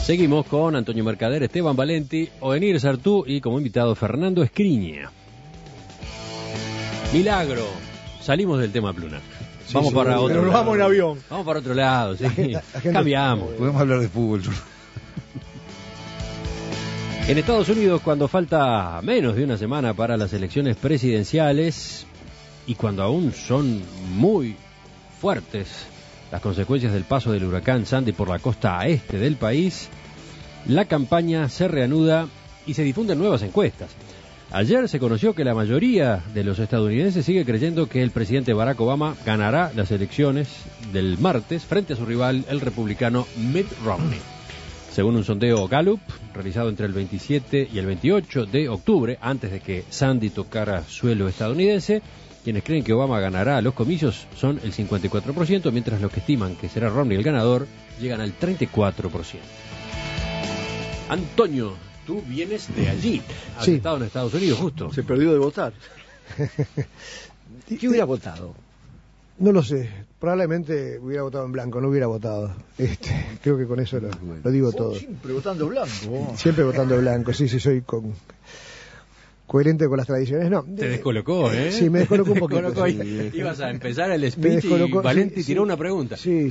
Seguimos con Antonio Mercader, Esteban Valenti, Ovenir Sartú y como invitado Fernando Escriña. Milagro. Salimos del tema Pluna. Vamos para otro lado. Vamos en avión. Vamos para otro lado, sí. Cambiamos. Podemos hablar de fútbol. En Estados Unidos, cuando falta menos de una semana para las elecciones presidenciales y cuando aún son muy fuertes las consecuencias del paso del huracán Sandy por la costa este del país, la campaña se reanuda y se difunden nuevas encuestas. Ayer se conoció que la mayoría de los estadounidenses sigue creyendo que el presidente Barack Obama ganará las elecciones del martes frente a su rival, el republicano Mitt Romney. Según un sondeo Gallup, realizado entre el 27 y el 28 de octubre, antes de que Sandy tocara suelo estadounidense, quienes creen que Obama ganará los comicios son el 54%, mientras los que estiman que será Romney el ganador llegan al 34%. Antonio, tú vienes de allí, has estado en Estados Unidos justo. Se perdió de votar. ¿Qué hubiera votado? No lo sé, probablemente hubiera votado en blanco, no hubiera votado. Creo que con eso lo digo todo. Siempre votando blanco. Siempre votando blanco, sí, soy coherente con las tradiciones. No, te descolocó, ¿eh? Sí, me descolocó un poquito. Ibas a empezar el speech y Valenti tiró una pregunta. Sí.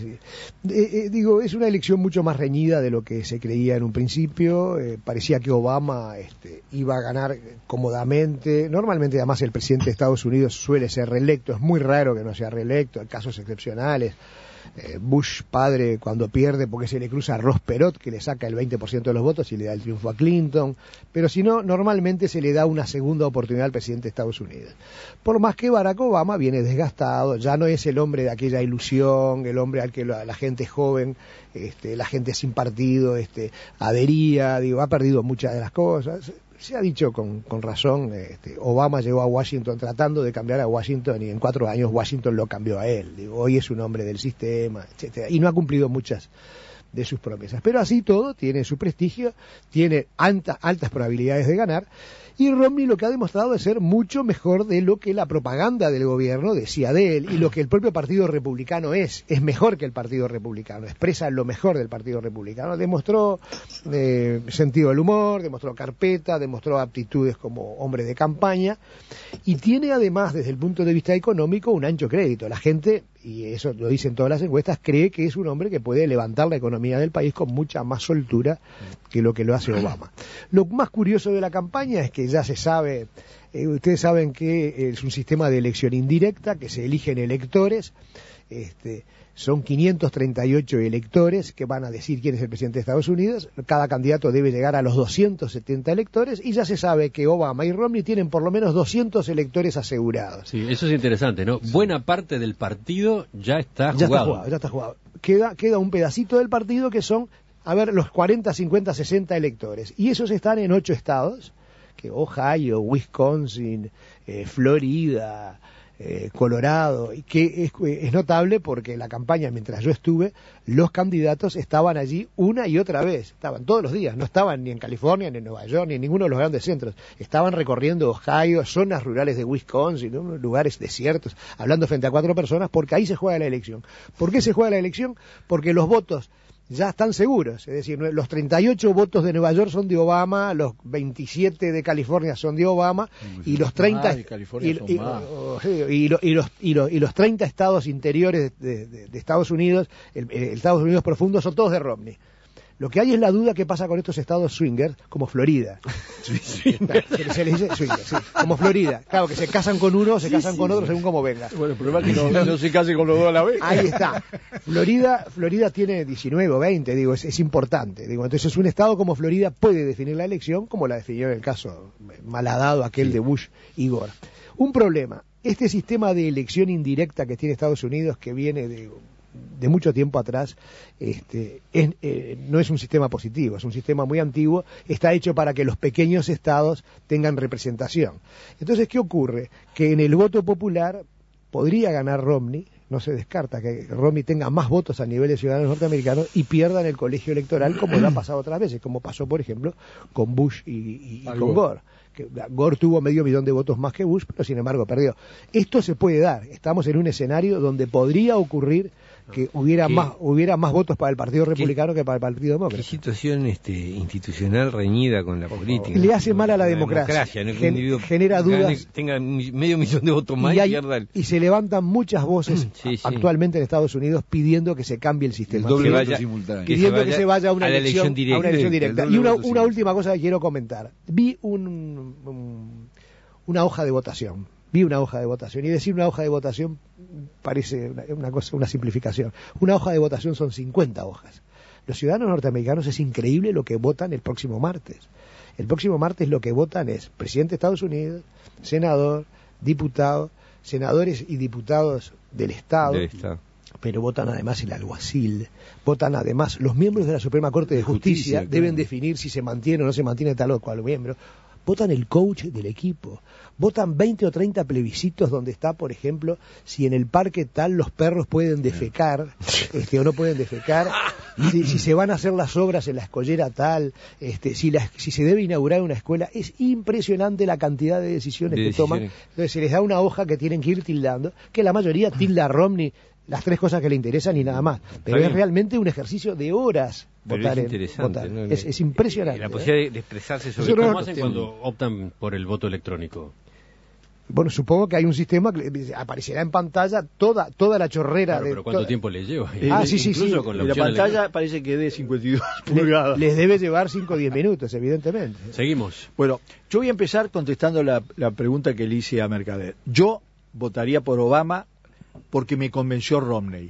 Digo, es una elección mucho más reñida de lo que se creía en un principio. Parecía que Obama iba a ganar cómodamente. Normalmente, además, el presidente de Estados Unidos suele ser reelecto. Es muy raro que no sea reelecto, en casos excepcionales. Bush padre cuando pierde porque se le cruza a Ross Perot que le saca el 20% de los votos y le da el triunfo a Clinton, pero si no, normalmente se le da una segunda oportunidad al presidente de Estados Unidos. Por más que Barack Obama viene desgastado, ya no es el hombre de aquella ilusión, el hombre al que la gente joven, la gente sin partido adhería, ha perdido muchas de las cosas. Se ha dicho con razón, Obama llegó a Washington tratando de cambiar a Washington y en 4 años Washington lo cambió a él. Hoy es un hombre del sistema, etcétera, y no ha cumplido muchas de sus promesas. Pero así todo, tiene su prestigio, tiene altas probabilidades de ganar, y Romney lo que ha demostrado es ser mucho mejor de lo que la propaganda del gobierno decía de él, y lo que el propio Partido Republicano es mejor que el Partido Republicano, expresa lo mejor del Partido Republicano, demostró sentido del humor, demostró carpeta, demostró aptitudes como hombre de campaña, y tiene además, desde el punto de vista económico, un ancho crédito. La gente, y eso lo dicen todas las encuestas, cree que es un hombre que puede levantar la economía del país con mucha más soltura que lo hace Obama. Lo más curioso de la campaña es que ya se sabe, ustedes saben que es un sistema de elección indirecta, que se eligen electores, son 538 electores que van a decir quién es el presidente de Estados Unidos. Cada candidato debe llegar a los 270 electores y ya se sabe que Obama y Romney tienen por lo menos 200 electores asegurados. Sí, eso es interesante, ¿no? Buena parte del partido ya está jugado. Ya está jugado. Queda un pedacito del partido que son, los 40, 50, 60 electores. Y esos están en 8 estados, que Ohio, Wisconsin, Florida, Colorado, y que es notable porque en la campaña, mientras yo estuve, los candidatos estaban allí una y otra vez, estaban todos los días, no estaban ni en California, ni en Nueva York, ni en ninguno de los grandes centros, estaban recorriendo Ohio, zonas rurales de Wisconsin, ¿no? Lugares desiertos, hablando frente a 4 personas, porque ahí se juega la elección. ¿Por qué se juega la elección? Porque los votos ya están seguros, es decir, los 38 votos de Nueva York son de Obama, los 27 de California son de Obama, y los 30 y los 30 estados interiores de Estados Unidos, el Estados Unidos profundo, son todos de Romney. Lo que hay es la duda qué pasa con estos estados swingers, como Florida. Se les dice swinger, sí, como Florida. Claro, que se casan con uno, se casan con otro, según como venga. Bueno, el problema es que no se case con los dos a la vez. Ahí está. Florida tiene 19 o 20, es importante. Entonces un estado como Florida puede definir la elección, como la definió en el caso malhadado aquel de Bush y Gore. Un problema, este sistema de elección indirecta que tiene Estados Unidos, que viene de mucho tiempo atrás, no es un sistema positivo, es un sistema muy antiguo, está hecho para que los pequeños estados tengan representación. Entonces, ¿qué ocurre? Que en el voto popular podría ganar Romney, no se descarta que Romney tenga más votos a nivel de ciudadanos norteamericanos y pierda en el colegio electoral, como lo ha pasado otras veces, como pasó, por ejemplo, con Bush y con Gore. Que Gore tuvo 500.000 de votos más que Bush, pero sin embargo perdió. Esto se puede dar, estamos en un escenario donde podría ocurrir que hubiera más votos para el Partido Republicano que para el Partido Demócrata. Qué situación institucional reñida con la política. Le hace mal a la democracia. ¿No? Que un individuo genera dudas. Tenga medio millón de votos más y se levantan muchas voces actualmente en Estados Unidos pidiendo que se cambie el sistema. El doble voto simultáneo. Pidiendo que se vaya a una elección directa. Y una última cosa que quiero comentar. Vi una hoja de votación. Y decir una hoja de votación parece una simplificación. Una hoja de votación son 50 hojas. Los ciudadanos norteamericanos es increíble lo que votan el próximo martes. El próximo martes lo que votan es presidente de Estados Unidos, senador, diputado, senadores y diputados del Estado. Pero votan además el alguacil, votan además los miembros de la Suprema Corte de Justicia, deben definir si se mantiene o no se mantiene tal o cual miembro. Votan el coach del equipo, votan 20 o 30 plebiscitos donde está, por ejemplo, si en el parque tal los perros pueden defecar o no pueden defecar, si se van a hacer las obras en la escollera tal, si se debe inaugurar una escuela. Es impresionante la cantidad de decisiones que toman. Entonces se les da una hoja que tienen que ir tildando, que la mayoría tilda a Romney las 3 cosas que le interesan y nada más. Pero es realmente un ejercicio de horas. Votar. ¿No? Es impresionante. La posibilidad de expresarse sobre ¿Cómo hacen cuando optan por el voto electrónico? Bueno, supongo que hay un sistema que aparecerá en pantalla toda la chorrera. Pero ¿cuánto tiempo les lleva? Sí. Con la pantalla parece que de 52 pulgadas. Les debe llevar 5 o 10 minutos, evidentemente. Seguimos. Bueno, yo voy a empezar contestando la pregunta que le hice a Mercader. Yo votaría por Obama porque me convenció Romney.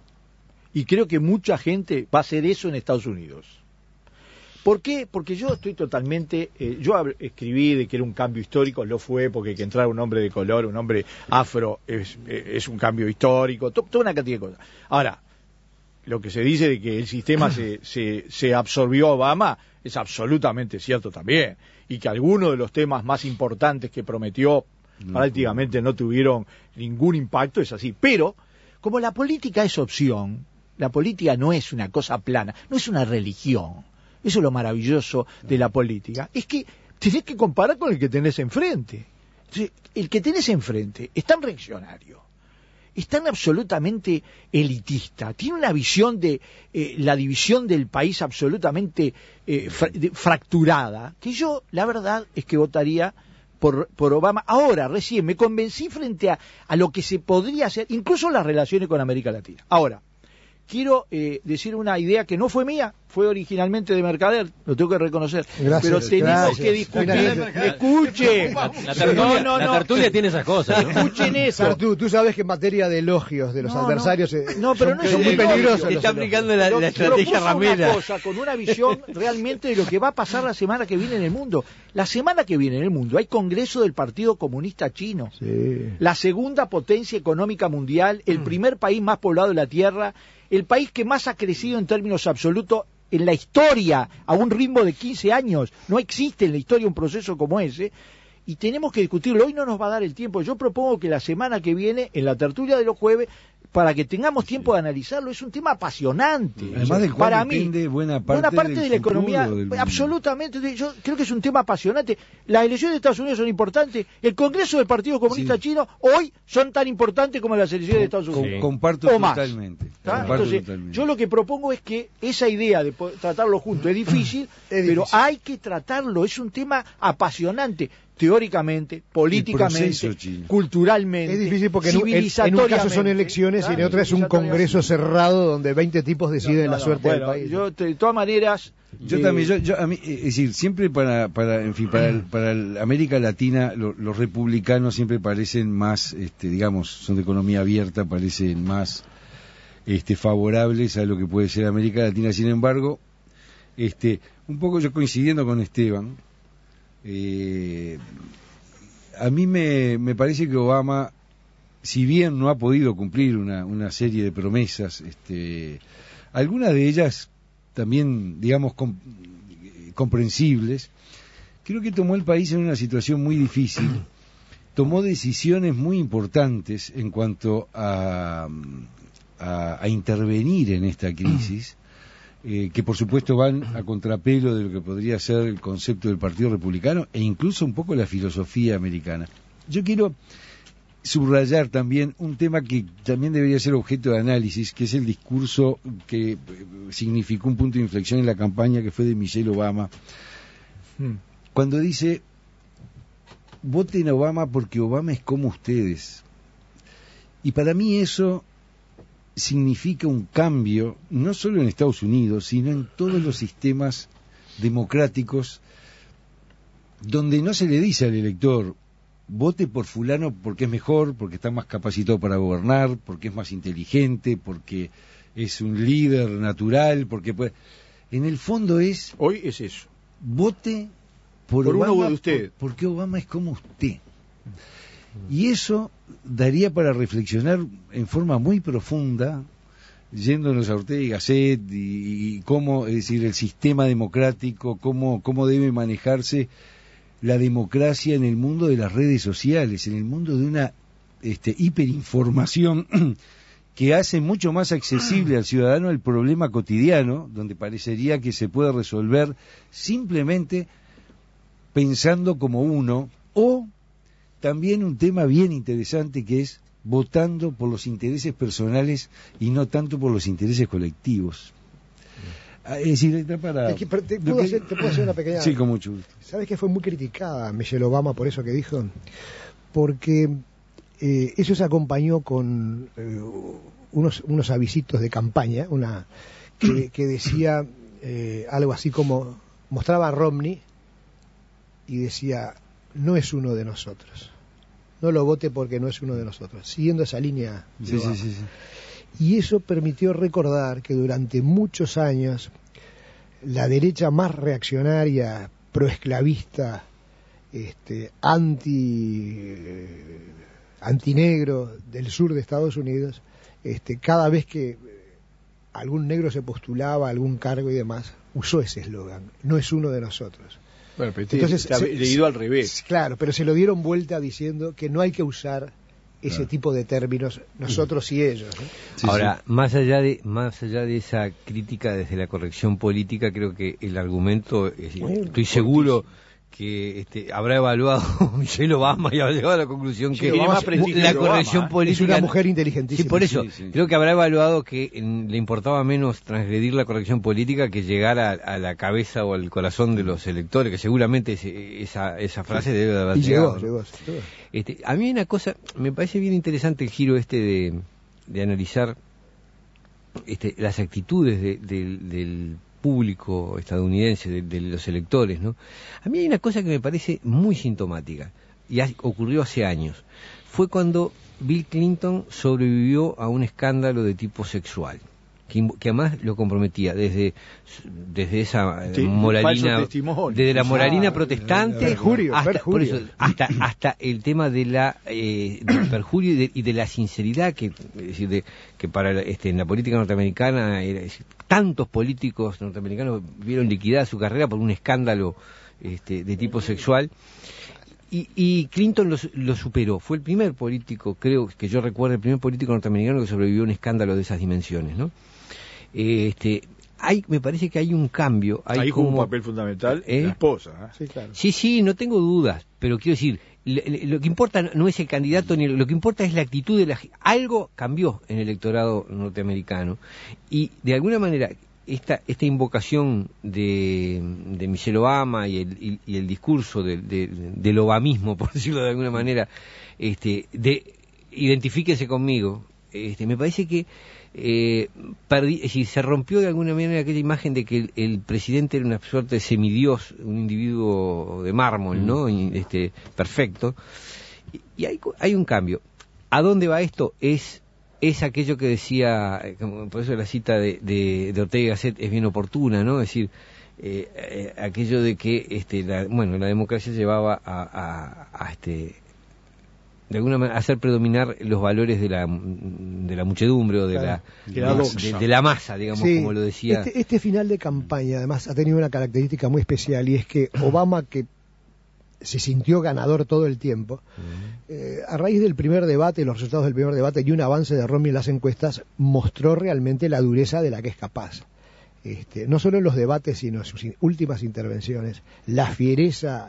Y creo que mucha gente va a hacer eso en Estados Unidos. ¿Por qué? Porque yo estoy totalmente... yo escribí de que era un cambio histórico, lo fue, porque que entrar un hombre de color, un hombre afro, es un cambio histórico, toda una cantidad de cosas. Ahora, lo que se dice de que el sistema se absorbió a Obama es absolutamente cierto también. Y que algunos de los temas más importantes que prometió prácticamente no tuvieron ningún impacto, es así. Pero, como la política es opción, la política no es una cosa plana, no es una religión. Eso es lo maravilloso de la política. Es que tenés que comparar con el que tenés enfrente. Entonces, el que tenés enfrente es tan reaccionario, es tan absolutamente elitista, tiene una visión de la división del país absolutamente fracturada, que yo, la verdad, es que votaría por Obama. Ahora, recién me convencí frente a lo que se podría hacer, incluso las relaciones con América Latina. Ahora, quiero decir una idea que no fue mía, fue originalmente de Mercader, lo tengo que reconocer. Pero tenemos que discutir. Escuche. La tertulia tiene esas cosas, ¿no? Escuchen eso. Tú sabes que en materia de elogios de los adversarios son muy peligrosos. Está aplicando la estrategia ramera. Una cosa, con una visión realmente de lo que va a pasar la semana que viene en el mundo. La semana que viene en el mundo hay Congreso del Partido Comunista Chino. Sí. La segunda potencia económica mundial, el primer país más poblado de la Tierra, el país que más ha crecido en términos absolutos en la historia, a un ritmo de 15 años. No existe en la historia un proceso como ese. Y tenemos que discutirlo. Hoy no nos va a dar el tiempo. Yo propongo que la semana que viene, en la tertulia de los jueves, para que tengamos tiempo de analizarlo, es un tema apasionante. Además del cual para depende mí, buena parte de la economía, absolutamente. Yo creo que es un tema apasionante. Las elecciones de Estados Unidos son importantes. El Congreso del Partido Comunista Chino hoy son tan importantes como las elecciones de Estados Unidos. Comparto totalmente. Entonces, yo lo que propongo es que esa idea de tratarlo juntos es difícil, pero hay que tratarlo. Es un tema apasionante. Teóricamente, políticamente, culturalmente, es difícil porque en un caso son elecciones y en otro es un congreso cerrado donde 20 tipos deciden la suerte del país. Yo, de todas maneras... Yo también, a mí, es decir, siempre para América Latina los republicanos siempre parecen más, digamos, son de economía abierta, parecen más favorables a lo que puede ser América Latina. Sin embargo, un poco yo coincidiendo con Esteban, a mí me parece que Obama, si bien no ha podido cumplir una serie de promesas, algunas de ellas también, digamos, comprensibles, creo que tomó el país en una situación muy difícil, tomó decisiones muy importantes en cuanto a intervenir en esta crisis, que por supuesto van a contrapelo de lo que podría ser el concepto del Partido Republicano e incluso un poco la filosofía americana. Yo quiero subrayar también un tema que también debería ser objeto de análisis, que es el discurso que significó un punto de inflexión en la campaña, que fue de Michelle Obama, cuando dice: voten a Obama porque Obama es como ustedes. Y para mí eso significa un cambio, no solo en Estados Unidos, sino en todos los sistemas democráticos, donde no se le dice al elector: vote por fulano porque es mejor, porque está más capacitado para gobernar, porque es más inteligente, porque es un líder natural, porque puede... En el fondo hoy es eso. Vote por Obama, uno de usted. porque Obama es como usted. Y eso daría para reflexionar en forma muy profunda, yéndonos a Ortega y Gasset, y cómo, es decir, el sistema democrático, cómo debe manejarse la democracia en el mundo de las redes sociales, en el mundo de una hiperinformación que hace mucho más accesible al ciudadano el problema cotidiano, donde parecería que se puede resolver simplemente pensando como uno, o también un tema bien interesante que es votando por los intereses personales y no tanto por los intereses colectivos. Es decir, ¿te puedo hacer una pequeña... Sí, con mucho gusto. ¿Sabes que fue muy criticada Michelle Obama por eso que dijo? Porque eso se acompañó con unos avisitos de campaña, que decía algo así como, mostraba a Romney y decía: no es uno de nosotros, no lo vote porque no es uno de nosotros, siguiendo esa línea de Obama. Sí. Y eso permitió recordar que durante muchos años la derecha más reaccionaria, proesclavista, antinegro del sur de Estados Unidos, cada vez que algún negro se postulaba a algún cargo y demás, usó ese eslogan: no es uno de nosotros. Bueno, pero entonces leído al revés. Claro, pero se lo dieron vuelta diciendo que no hay que usar ese tipo de términos, nosotros y ellos, ¿no? Sí, ahora, sí. Más allá de esa crítica desde la corrección política, creo que el argumento, estoy seguro que habrá evaluado Michelle Obama y habrá llegado a la conclusión que la corrección política... Es una mujer inteligentísima. Sí, por eso, creo que habrá evaluado que le importaba menos transgredir la corrección política que llegar a la cabeza o al corazón de los electores, que seguramente esa frase debe de haber llegado. Llegó. A mí hay una cosa, me parece bien interesante el giro de analizar las actitudes del público estadounidense, de los electores, ¿no? A mí hay una cosa que me parece muy sintomática, y ocurrió hace años. Fue cuando Bill Clinton sobrevivió a un escándalo de tipo sexual, que además lo comprometía desde esa moralina, desde la moralina protestante hasta el tema de del perjurio y de la sinceridad, que es decir, que para en la política norteamericana tantos políticos norteamericanos vieron liquidada su carrera por un escándalo de tipo sexual. Y Clinton lo superó. Fue el primer político, creo que yo recuerdo, el primer político norteamericano que sobrevivió a un escándalo de esas dimensiones, ¿no? Me parece que hay un cambio. Ahí jugó un papel fundamental la esposa. Sí, claro. Sí, no tengo dudas, pero quiero decir, lo que importa no es el candidato, ni lo que importa es la actitud de algo cambió en el electorado norteamericano, y de alguna manera esta invocación de Michelle Obama y el discurso del obamismo, por decirlo de alguna manera, de identifíquense conmigo, me parece que se rompió de alguna manera aquella imagen de que el presidente era una suerte de semidios, un individuo de mármol, ¿no? Perfecto. Y hay un cambio. ¿A dónde va esto? Es aquello que decía, por eso la cita de Ortega y Gasset es bien oportuna, ¿no? Es decir, aquello de que la democracia llevaba a de alguna manera hacer predominar los valores de la muchedumbre o de la masa, digamos, sí, como lo decía. Este final de campaña además ha tenido una característica muy especial, y es que Obama, que se sintió ganador todo el tiempo, a raíz del primer debate, los resultados del primer debate y un avance de Romney en las encuestas, mostró realmente la dureza de la que es capaz. No solo en los debates, sino en sus últimas intervenciones, la fiereza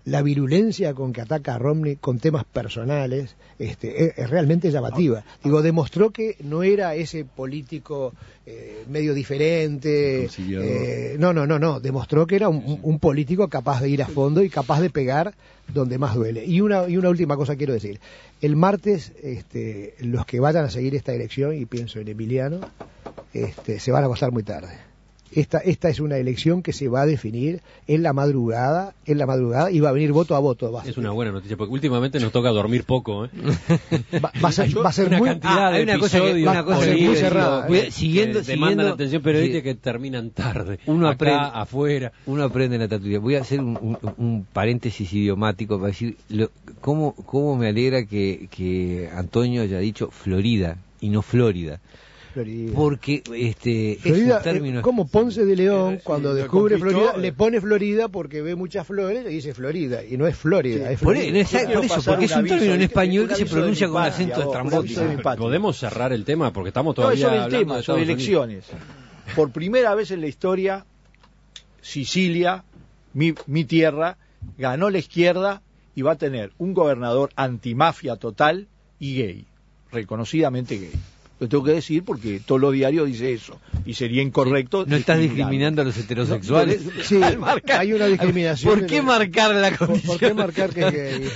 la virulencia con que ataca a Romney con temas personales es realmente llamativa. Digo, demostró que no era ese político medio diferente. No. Demostró que era un político capaz de ir a fondo y capaz de pegar donde más duele. Y una última cosa quiero decir. El martes, los que vayan a seguir esta elección, y pienso en Emiliano, se van a acostar muy tarde. Esta es una elección que se va a definir en la madrugada, y va a venir voto a voto. Es una buena noticia, porque últimamente nos toca dormir poco. Va a ser una muy... cantidad de episodios muy cerrada. Siguiendo la atención periodística que terminan tarde. Uno acá, aprende, afuera. Uno aprende en la tertulia. Voy a hacer un paréntesis idiomático para decir cómo me alegra que Antonio haya dicho Florida y no Florida. Florida. Porque Florida, es un término como Ponce de León, cuando descubre conquistó, Florida, le pone Florida porque ve muchas flores y dice Florida, y no es Florida, es por Florida. eso, porque es un término en español que se pronuncia con acento estrambótico. Podemos cerrar el tema porque estamos todavía sobre el hablando tema, de sobre Estados elecciones. Por primera vez en la historia, Sicilia, mi tierra, ganó la izquierda y va a tener un gobernador antimafia total y gay, reconocidamente gay. Lo tengo que decir porque todos los diarios dicen eso y sería incorrecto. No estás discriminando a los heterosexuales. Sí, hay una discriminación. ¿Por qué marcar la condición? ¿Por qué marcar que es gay?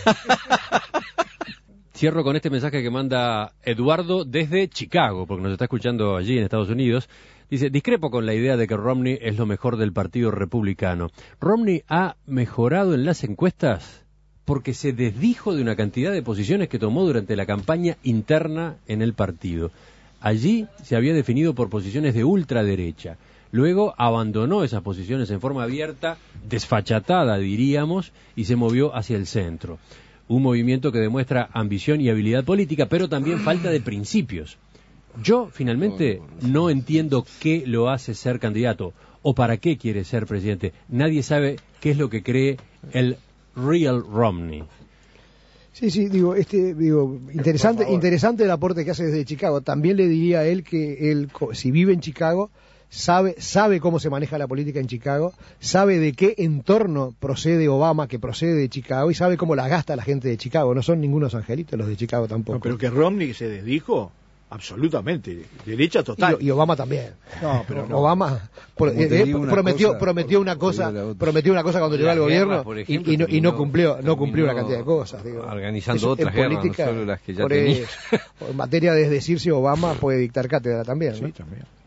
Cierro con este mensaje que manda Eduardo desde Chicago, porque nos está escuchando allí en Estados Unidos. Dice, discrepo con la idea de que Romney es lo mejor del Partido Republicano. Romney ha mejorado en las encuestas porque se desdijo de una cantidad de posiciones que tomó durante la campaña interna en el partido. Allí se había definido por posiciones de ultraderecha. Luego abandonó esas posiciones en forma abierta, desfachatada diríamos, y se movió hacia el centro. Un movimiento que demuestra ambición y habilidad política, pero también falta de principios. Yo, finalmente, no entiendo qué lo hace ser candidato o para qué quiere ser presidente. Nadie sabe qué es lo que cree el real Romney. Sí, interesante el aporte que hace desde Chicago. También le diría a él que él, si vive en Chicago, sabe cómo se maneja la política en Chicago, sabe de qué entorno procede Obama, que procede de Chicago, y sabe cómo la gasta la gente de Chicago. No son ningunos angelitos los de Chicago tampoco. No, pero que Romney se desdijo, absolutamente, derecha total. Y Obama también. No, pero no. Obama prometió una cosa cuando llegó al gobierno, por ejemplo, y no cumplió una cantidad de cosas. Organizando otras guerras, no solo las que ya tenía. En materia de desdecirse, Obama puede dictar cátedra también, ¿no? Sí, también.